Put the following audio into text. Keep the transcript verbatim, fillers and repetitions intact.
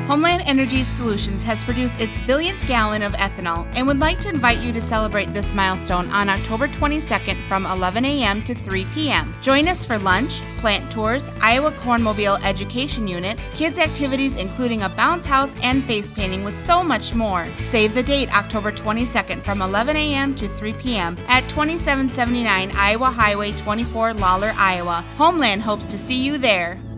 Homeland Energy Solutions has produced its billionth gallon of ethanol and would like to invite you to celebrate this milestone on October twenty-second from eleven a.m. to three p.m. Join us for lunch, plant tours, Iowa Cornmobile Education Unit, kids activities including a bounce house and face painting with so much more. Save the date October twenty-second from eleven a.m. to three p.m. at twenty-seven seventy-nine Iowa Highway twenty-four, Lawler, Iowa. Homeland hopes to see you there.